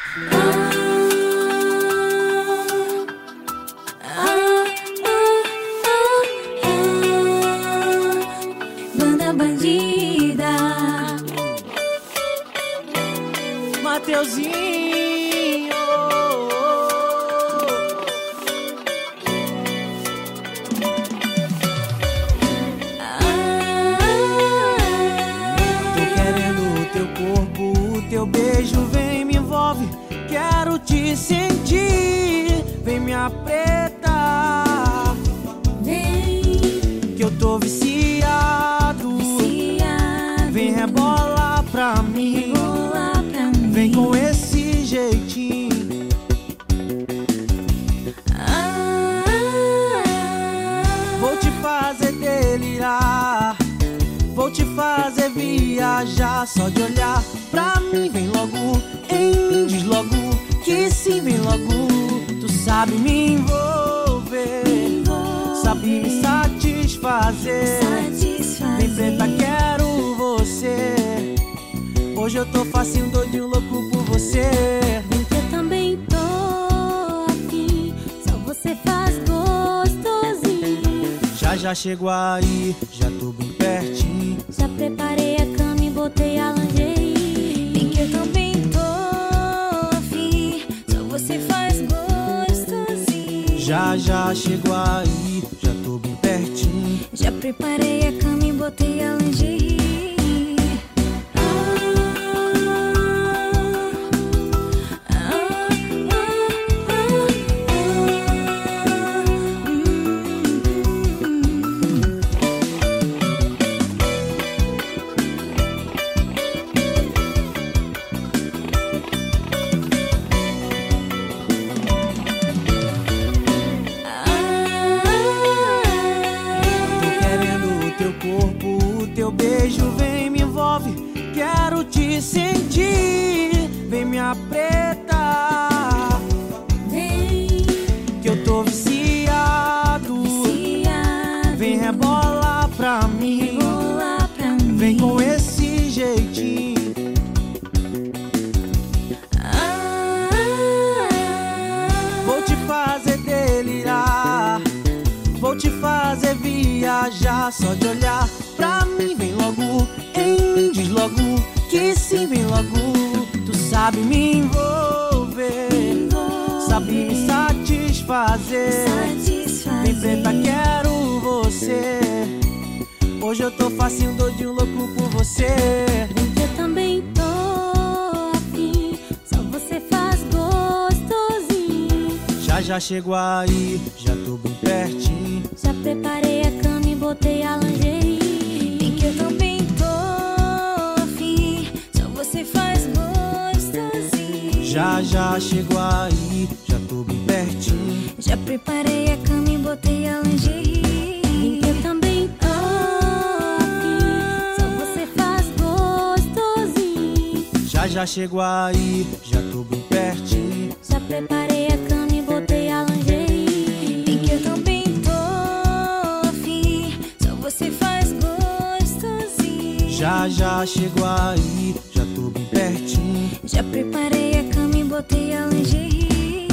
Banda bandida, Mateuzinho. Tô querendo o teu corpo, o teu beijo vem me envolve. Quero te sentir, vem me apertar. vem, Que eu tô viciado, vem rebolar pra mim. bola pra mim. Vem com esse jeitinho. Vou te fazer delirar, vou te fazer viajar. Só de olhar pra mim, vem logo em mim, diz logo que sim, vem logo. Tu sabe me envolver, sabe me satisfazer. Vem preta, quero você. Hoje eu tô facinho, doidinho, louco por você. Vem que eu também tô afim, só você faz gostosinho. Já chego aí, já tô bem pertinho. Já preparei a cama e botei a lingerie. Vem que eu também tô afim, só você faz gostosinho. Já chego aí, já tô bem pertinho. Já preparei a cama e botei a lingerie. Teu beijo vem me envolve, quero te sentir, vem me apertar. Vem, que eu tô viciado, vem rebolar pra mim. bola pra mim. Vem com esse jeitinho. Vou te fazer delirar, vou te fazer viajar. Só de olhar pra mim, vem logo em mim, diz logo que sim, vem logo. Tu sabe me envolver, sabe me satisfazer. Vem preta, quero você. Hoje eu tô facinho, doidinho, louco por você. Vem que eu também tô afim, só você faz gostosinho. Já chego aí, já tô bem pertinho. Já preparei a cama e botei a lingerie. Vem que eu também tô afim, só você faz gostosinho. Já chego aí, já tô bem pertinho. Já preparei a cama e botei a lingerie. Vem que eu também tô afim, só você faz gostosinho. Já chego aí, já tô bem pertinho. Já preparei a cama e botei a lingerie. Vem que eu também tô afim, só você faz gostosinho. Já chego aí, já tô bem pertinho. Já preparei a cama e botei a lingerie.